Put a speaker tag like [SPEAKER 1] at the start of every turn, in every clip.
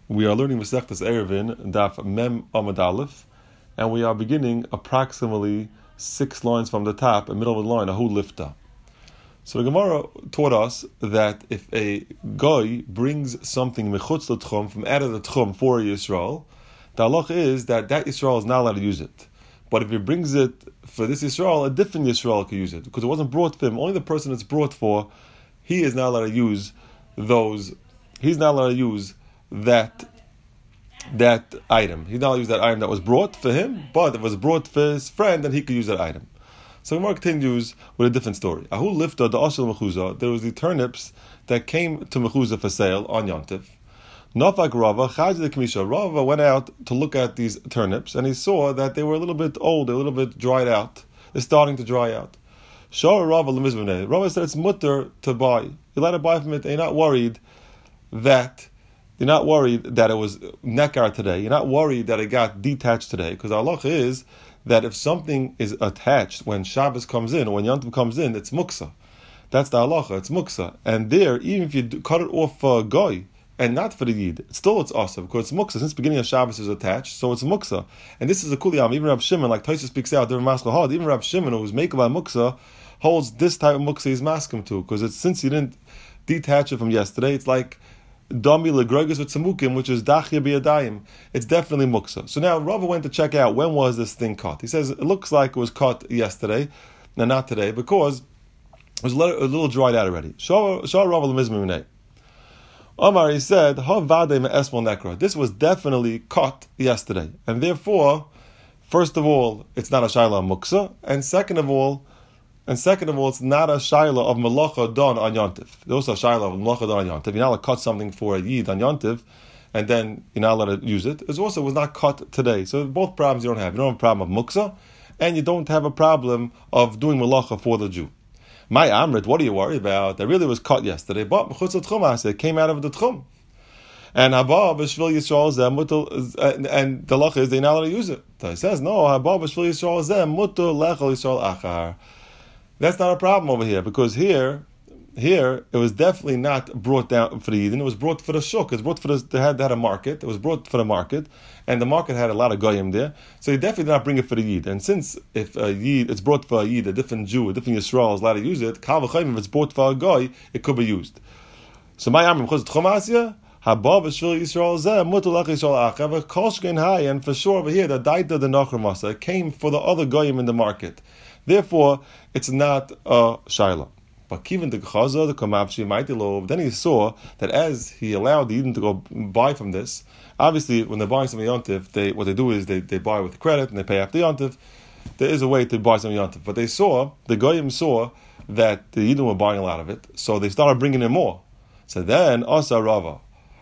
[SPEAKER 1] We are learning Masechtas Eruvin, Daf Mem Amud Aleph, and we are beginning approximately 6 lines from the top, in the middle of the line, Ahu Lifta. So the Gemara taught us that if a guy brings something mechutz l'tchum, from out of the tchum for Yisrael, the halach is that Yisrael is not allowed to use it. But if he brings it for this Yisrael, a different Yisrael can use it, because it wasn't brought for him. Only the person it's brought for, he is not allowed to use those. He's not allowed to use that item. He's not allowed to use that item that was brought for him, but if it was brought for his friend, then he could use that item. So Gemara continues with a different story. Ahu lifta the ashel mechuzah. There was the turnips that came to mechuzah for sale on Yontif. Nafak Rava chaj the kamisha. Rava went out to look at these turnips, and he saw that they were a little bit old, a little bit dried out. They're starting to dry out. Shah Rava lemizvnei. Rava said it's mutter to buy. You're allowed to buy from it. And you're not worried that it was nekar today. You're not worried that it got detached today, because our halacha is that if something is attached when Shabbos comes in or when Yom Tov comes in, it's muksa. That's the halacha. It's muksa, and there, even if you cut it off for a goy and not for the yid, still it's asa, because it's muksa. Since the beginning of Shabbos is attached, so it's muksa. And this is a kuliyam. Even Rav Shimon, like Taisa speaks out, even Rav Shimon, who was making by muksa, holds this type of muksa he's maskim to, because it's since he didn't detach it from yesterday, it's like Dami legrogus with samukim, which is dachya biyadayim. It's definitely muksa. So now Rava went to check out when was this thing cut. He says it looks like it was cut yesterday, and not today, because it was a little dried out already. Shah Rava lemizminei. Omar, he said, ha vade me'esmol nekra. This was definitely cut yesterday, and therefore, first of all, it's not a shayla muksa, and second of all, it's not a shayla of malacha done on Yontif. There's also a shayla of malacha done on Yontif. You're not allowed to cut something for a yid on Yontif, and then you're not allowed to use it. It was not cut today. So both problems you don't have. You don't have a problem of muksa, and you don't have a problem of doing malacha for the Jew. My amrit, what are you worried about? That really was cut yesterday, but it came out of the tchum. And haba b'shvil Yisrael zeh and the halacha is they're not allowed to use it. So he says, no, haba b'shvil Yisrael zeh mutar lechol Yisrael achar. That's not a problem over here, because here it was definitely not brought down for the Yidden. It was brought for the shuk. It's brought for they had a market. It was brought for the market, and the market had a lot of goyim there. So you definitely did not bring it for the Yid. And since if a Yid, it's brought for a Yid, a different Jew, a different Yisrael is allowed to use it. Kal v'chayim, if it's brought for a goy, it could be used. So my amrim chuz tchumasya haba v'shvil Yisrael zeh mutar lech Yisrael achav kolshkein hay, and for sure over here the daita the nachramasa came for the other goyim in the market. Therefore, it's not a shayla. But kiven the chaza, the kamavshi maitilov, then he saw that as he allowed the Yidden to go buy from this, obviously when they're buying something Yontif, what they do is they buy with credit and they pay after Yontif. There is a way to buy something Yontif. But the goyim saw that the Yidden were buying a lot of it, so they started bringing in more. So then, Asa Rava.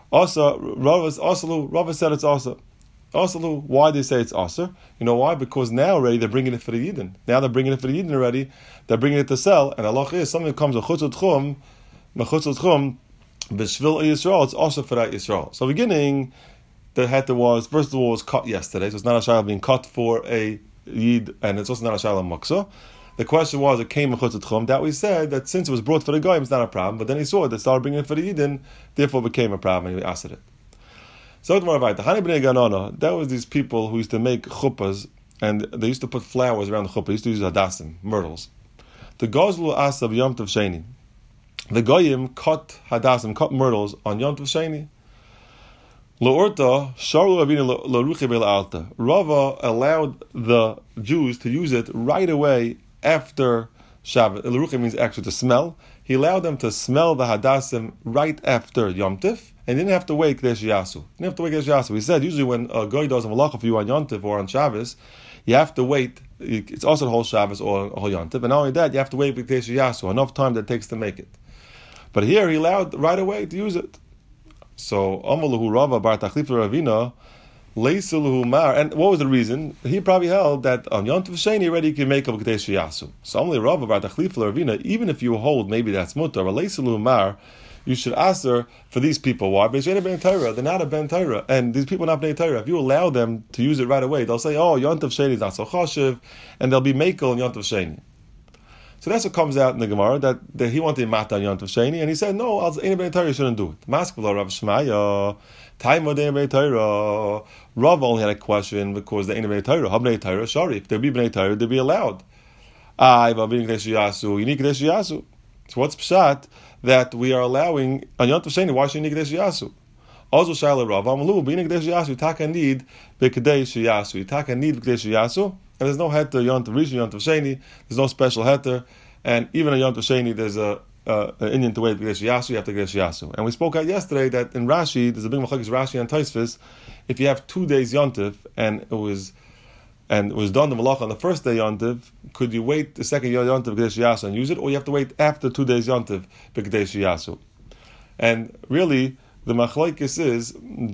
[SPEAKER 1] Rava said it's Asa. Asalu, why they say it's Aser? You know why? Because now already they're bringing it for the Yidden. Now they're bringing it for the Yidden already. They're bringing it to sell. And Allah is something that comes a chutz l'tchum, b'shvil Yisrael. It's also for that Yisrael. So beginning, the heter was first of all was cut yesterday, so it's not a shayla being cut for a Yid, and it's also not a shayla muksa. The question was, it came a chutz l'tchum. That we said that since it was brought for the goyim, it's not a problem. But then he saw it, they started bringing it for the Yidden, therefore it became a problem, and he asked it. So that was these people who used to make chuppahs, and they used to put flowers around the chuppah. They used to use hadassim, myrtles. The gozlu asab Yom Tov Sheni. The goyim cut hadassim, cut myrtles on Yom Tov Sheni. L'orta sharlu avinu l'ruchi be'alta. Rava allowed the Jews to use it right away after Shabbat. L'ruchi means actually to smell. He allowed them to smell the hadassim right after Yom Tov. And didn't have to wait Kedesh Yasu. He said usually when a guy does a malacha for you on Yontif or on Shabbos, you have to wait. It's also the whole Shabbos or a whole Yontif, and not only that, you have to wait Kedesh Yasu, enough time that it takes to make it. But here he allowed right away to use it. So Amaluhu Rava Bar Tachlif Ravina Leisuluhu Mar. And what was the reason? He probably held that on Yontif Sheni already you can make up Kedesh Yasu. So Amaluhu Rava Bar Tachlif Ravina, even if you hold maybe that's mutar, but Leisuluhu Mar, you should answer for these people. Why? Because they're not a ben Torah, and these people are not ben Torah. If you allow them to use it right away, they'll say, "Oh, Yontif Sheni is not so chashiv," and they'll be mekel in Yontif Sheni. So that's what comes out in the Gemara, that he wanted Matan Yom Tov Sheni, and he said, no, Ein Bnei Torah shouldn't do it. Maskevla Rav Shmaya, Taimo de Bnei Torah. Rav only had a question because the Ein Bnei Torah, Habnei Torah, sorry, if there be Bnei Torah, they'd be allowed. Unique Kadesh Yasu. So what's Pshat? That we are allowing on Yom Tov Sheni, why should you need Kadesh Yasu? Also Shaila Rav, Amalu, being Kadesh Yasu, Taka need Bekadesh Yasu. Taka need Kadesh Yasu, and there's no heter Yom Tov Rishon, Yom Tov Sheni, there's no special heter, and even on Yom Tov Sheni, there's an Indian to wait Kadesh Yasu, you have to Kadesh Yasu. And we spoke out yesterday that in Rashi, there's a big machlokes Rashi and Tosfos, if you have 2 days Yom Tov, and it was done the malach on the first day Yom Tov, could you wait the second Yom Tov Kadesh Yasu and use it, or you have to wait after 2 days Yom Tov Kadesh Yasu? And really, the machlokes is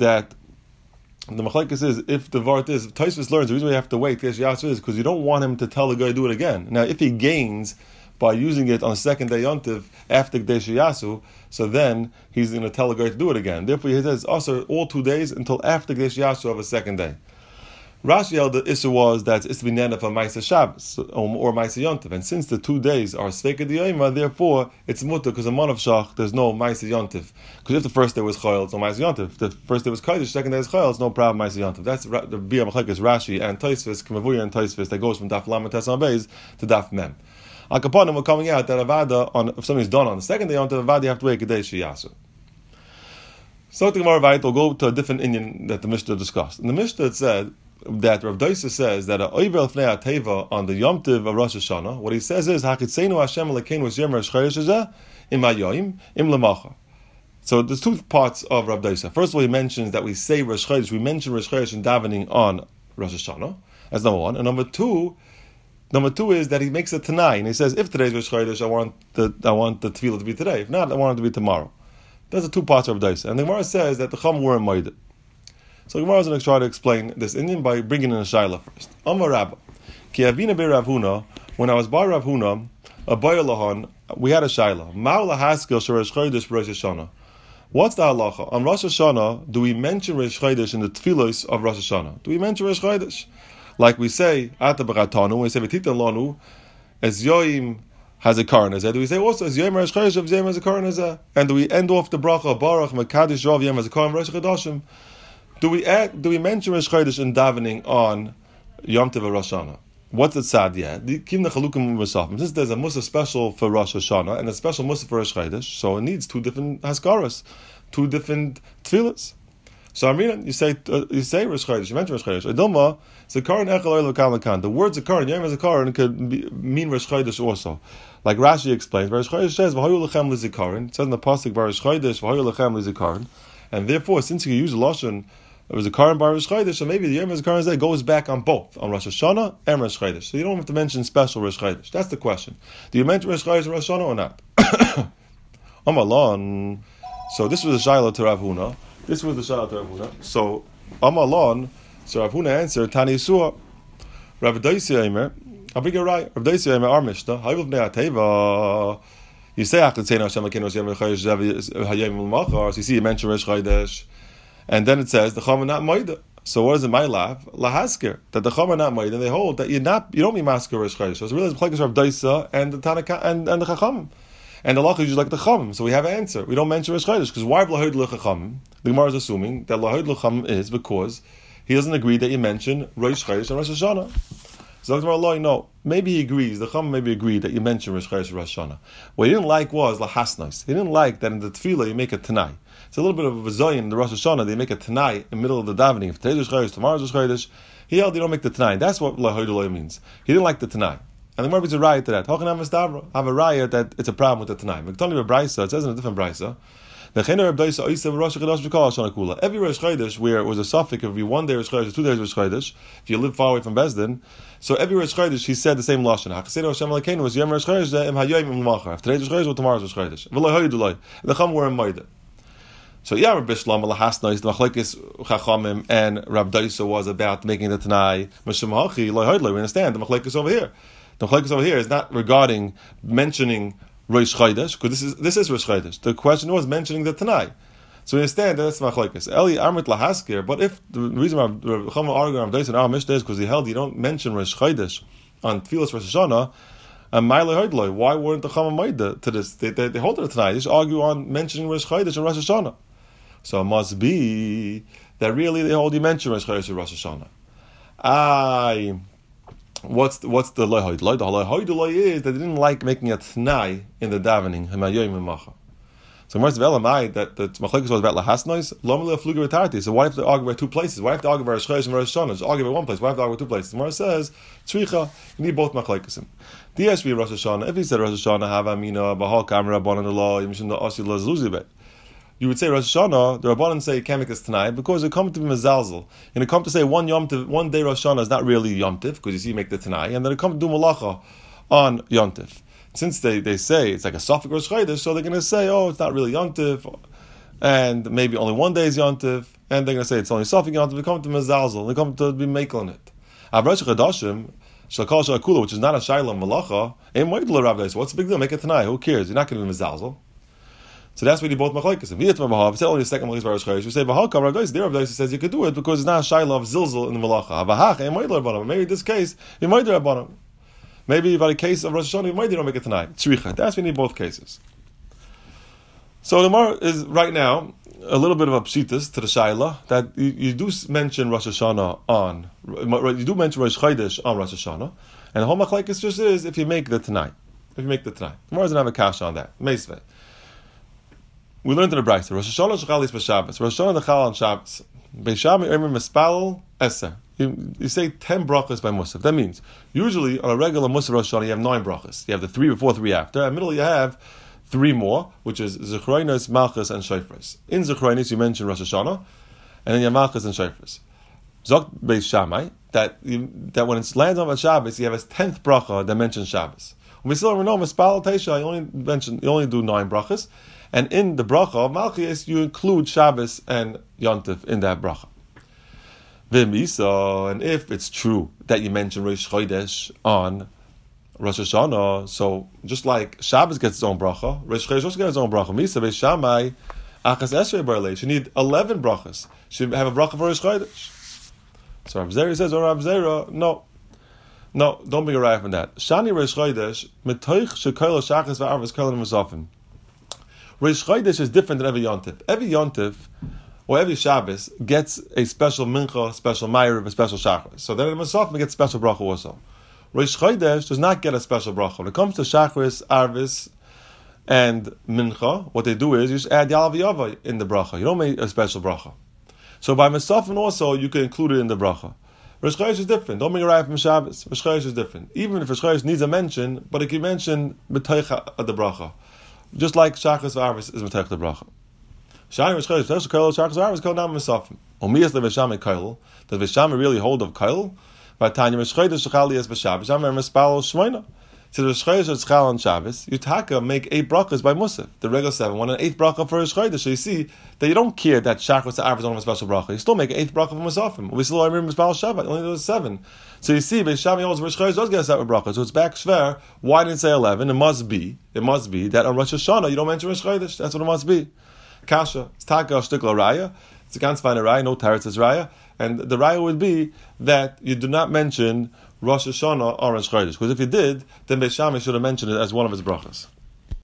[SPEAKER 1] if the vart is, Tosfos learns the reason we have to wait Kadesh Yasu is because you don't want him to tell the guy to do it again. Now, if he gains by using it on the second day Yom Tov after Kadesh Yasu, so then he's going to tell the guy to do it again. Therefore, he says also all 2 days until after Kadesh Yasu of a second day. Rashi held the issue was that it's to be nana for Maisa Shabbos or Maisa Yom Tov, and since the 2 days are Sveika D'Yoma, therefore it's mutter because in Monav Shach there's no Maisa Yom Tov. Because if the first day was Chayil, it's no Maisa Yom Tov. If the first day was Kodesh, second day is Chayil, it's no problem Maisa Yom Tov. That's the Bia Machlekes Rashi and Tosfos, Kamavuya and Tosfos, that goes from Daf Lamed Tes Beis to Daf Mem. Al Kaponim were coming out that Avada, if something's done on the second day Yom Tov, Avada you have to wait Kadesh Yasu. So the Gemara Vayit will go to a different Indian that the Mishnah discussed. And the Mishnah said that Rav Doisa says that a Oivel Fnei Ateva on the Yom Tov of Rosh Hashanah, what he says is Hakitzenu Hashem Lekeinu was Yom Rosh Chodesh Im Hayoim Im Lemacha. So there's 2 parts of Rav Doisa. First of all, he mentions that we say Rosh Chodesh, we mention Rosh Chodesh in davening on Rosh Hashanah. That's number one. And number two is that he makes a Tanai, and he says if today's Rosh Chodesh, I want the tefillah to be today. If not, I want it to be tomorrow. There's the 2 parts of Rav Doisa. And the Gemara says that the Chum were in Moed. So the Gemara is going to try to explain this Indian by bringing in a Shaila first. Amar Rabba, Ki Avina be Rav Huna, when I was by Rav Huna, a Boya Lahan, we had a Shaila. Ma'u lahaskel sh'Rosh Chodesh b'Rosh Hashanah. What's the halacha? On Rosh Hashanah, do we mention Rosh Chodesh in the tefillos of Rosh Hashanah? Do we mention Rosh Chodesh? Like we say, Ata b'Chatanu, we say V'titan lanu, as Yoim has a Karan Hazeh. Do we say also as Yoim Rosh Chodesh of Yoim has a Karan Hazeh? And do we end off the bracha Baruch Mekadosh Rav Yom has a Karan Rosh Chodashim? Do we mention Rosh Chodesh in davening on Yom Tov Rosh Hashanah? What's the tzad? Since there's a mussar special for Rosh Hashanah and a special mussar for Rosh Chodesh, so it needs 2 different haskaras, 2 different tefillahs. So Amina, you say Rosh Chodesh, you mention Rosh Chodesh. Adilma, Zakaron Echel Oil Kalakan. The word Zakaron, Yom Zakaron, could mean Rosh Chodesh also. Like Rashi explains, Rosh Chodesh says V'hayu Lechem L'Zikaron. It says in the pasuk Rosh Chodesh V'hayu Lechem L'Zikaron, and therefore, since you use lashon, it was a Karan bar Rosh Chodesh, so maybe the Yom Zikaron Zeh goes back on both, on Rosh Hashanah and Rosh Chodesh. So you don't have to mention special Rosh Chodesh. That's the question. Do you mention Rosh Chodesh and Rosh Hashanah or not? Amalon. So this was a Shaila to Rav Huna. So Amalon. So Rav Huna answered Tani Yisua. Rav Doisa Eimer. I'll bring you right. Rav Doisa Eimer our Mishnah. Hayuv Bnei Ateva. You say Hakitzenu Hashem Lekeinu was Yom Chodesh Hayom L'Machar. So you see you mention Rosh Chodesh. And then it says the Chama not Moida. So what is it? My lav lahasker that the Chama not Moida. And they hold that you don't be masker Rosh Chodesh. So it's really the Plekes Rav Doisa and the Tanaka and the Chachamim. And the Lach is like the Chachamim. So we have an answer. We don't mention Rosh Chodesh because why Lahoid L'Chachamim? The Gemara is assuming that Lahoid L'Chachamim is because he doesn't agree that you mention Rosh Chodesh and Rosh Hashanah. So the Gemara no. Maybe he agrees. The Chachamim maybe agreed that you mention Rosh Chodesh and Rosh Hashanah. What he didn't like was lahasnos. He didn't like that in the Tefillah you make a Tanai. It's a little bit of a zayin in the Rosh Hashanah. They make a Tanai in the middle of the davening. If today's Rosh Chodesh, tomorrow's Rosh Chodesh, he held you don't make the Tanai. That's what lahoidulay means. He didn't like the Tanai. And the Gemara is a riot to that. Hochanam Mistabra have a riot that it's a problem with the Tanai. Mektoni B'Braisa, it says in a different Braisa. Every Rosh Chodesh where it was a suffix, if you 1 day Rosh Chodesh, 2 days Rosh Chodesh, if you live far away from Bezdin, so every Rosh Chodesh he said the same lashon. Hakitzenu Hashem Lekeinu was Yom Rosh Chodesh Im Hayoim Im L'Machar. If today's Rosh Chodesh or tomorrow's Rosh Chodesh. The Chum were in Moed. So yeah, Rabbi Shlomo lahasnos the machlekes Chachamim and Rav Doisa was about making the Tanai. We understand the machlekes over here. The machlekes over here is not regarding mentioning Rosh Chodesh, because this is Rosh Chodesh. The question was mentioning the Tanai. So we understand that that's machlekes. Eli Amrit lahaskir. But if the reason Rav Chachamim argued Rav Doisa in our Mishnah is because he held you don't mention Rosh Chodesh on Tfilas Rosh Hashanah, And why weren't the Chama Maida to this? They hold it tonight. They just argue on mentioning Rosh Chodesh and Rosh Hashanah. So it must be that really they hold you mention Rosh Chodesh and Rosh Hashanah. What's the loy hoid? The loy is that they didn't like making a t'nai in the davening. So most of Elamai that the machlekes was about lahasnois, lomele fluga retarti. So why have to argue about two places? Why have to argue about Rosh Chodesh and Rosh Hashanah? Just argue about one place. Why have to argue about two places? The Gemara says tzricha. You need both machlekes. Diashvi Rosh Hashanah. If he said Rosh Hashanah have amina bahal kamera banan the law yimshim the asi lazuzibet. You would say Rosh Hashanah. The Rabbanan say you can't make this tonight because it comes to be mezalzel. And it comes to say one day Rosh Hashanah is not really Yom Tiv because you see you make the tonight, and then it comes to do malacha on Yom Tiv. Since they say it's like a Safek Rosh Chodesh, so they're going to say, it's not really Yom Tiv, and maybe only one day is Yom Tiv, and they're going to say it's only Safek Yom Tiv. They come to mezalzel. They come to be making it. Rosh Chodashim Shalkal Shalakula, which is not a Shayla Malacha, what's the big deal? Make it tonight. Who cares? You're not going to be mezalzel. So that's what you both machlekes. If you say only the second machlekes Rosh Chodesh, you say Bahakam Rav Dais. There Rav Dais says you could do it because it's not a shayla of zilzal in the malacha. Maybe in this case you might do rabbanim. Maybe by the case of Rosh Hashanah you might don't make it tonight. Tzricha. That's we need both cases. So the Gemara is right now a little bit of a pshitas to the shayla that you do mention Rosh Hashanah on. You do mention Rosh Chodesh on Rosh Hashanah, and the whole machlekes just is if you make the tonight. If you make the tonight, the Gemara doesn't have a kasha on that. Meisvei. We learned in the Brayta, Rosh Hashanah shechalis b'Shabbos. Rosh Hashanah nechal on Shabbos. Beisham yomer mispalel eser. You say 10 brachas by Musaf. That means usually on a regular Musaf Rosh Hashanah you have 9 brachas. You have the 3 before, 3 after. In the middle you have 3 more, which is Zechronos, Malchus, and Shofros. In Zechronos you mention Rosh Hashanah, and then you have Malchus and Shofros. Zok Beis Shammai that when it lands on Shabbos you have a 10th bracha that mentions Shabbos. When we still know mispalel teisha, you only do 9 brachas. And in the bracha of Malchus, you include Shabbos and Yom Tov in that bracha. And if it's true that you mention Rosh Chodesh on Rosh Hashanah, so just like Shabbos gets its own bracha, Rosh Chodesh also gets its own bracha. Misa Beis Shammai Achas Esrei Barleish. You need 11 brachas. You should have a bracha for Rosh Chodesh. So Rav Zera says, Rav Zera, no, don't be a raya from that. Shani Rosh Chodesh metoich shekol shachas va'arvas kolan musafim. Rosh Chodesh is different than every Yom Tov. Every Yom Tov, or every Shabbos, gets a special mincha, special ma'ariv, a special shachris. So then in Musafim gets special bracha also. Rosh Chodesh does not get a special bracha. When it comes to shachris, arvis, and mincha, what they do is you just add yalav yava in the bracha. You don't make a special bracha. So by Musafim also, you can include it in the bracha. Rosh Chodesh is different. Don't make a raya from Shabbos. Rosh Chodesh is different. Even if Rosh Chodesh needs a mention, but it can mention b'teicha of the bracha. Just like Shachris V'Arvis is Matech the Bracha. Shani Rosh Chodesh, Shachris V'Arvis, Kol Nam Mesafim. Omiyas LeVeshame Kail. Does Veshame really hold of Kail? Vatanya Rosh Chodesh Shechali Es V'Shabbos. Shamer Mespalo Shmoina. So Rosh Chodesh is Chal on Shabbos. You taka make 8 brachas by Musaf. The regular 7, 1 and 8th bracha for Rosh Chodesh. So you see that you don't care that Shachris V'Arvis don't have a special bracha. You still make an 8th bracha for Musafim. We still remember Mespalo Shabbat. Only those 7. So you see, Beishami holds Rosh Chodesh does get a separate bracha. So it's back shver. Why didn't it say 11? It must be that on Rosh Hashanah you don't mention Rosh Chodesh. That's what it must be. Kasha. It's taka shtikla raya. It's a ganz fine raya. No teretz is raya. And the raya would be that you do not mention Rosh Hashanah or Rosh Chodesh. Because if you did, then Beishami should have mentioned it as one of his brachas.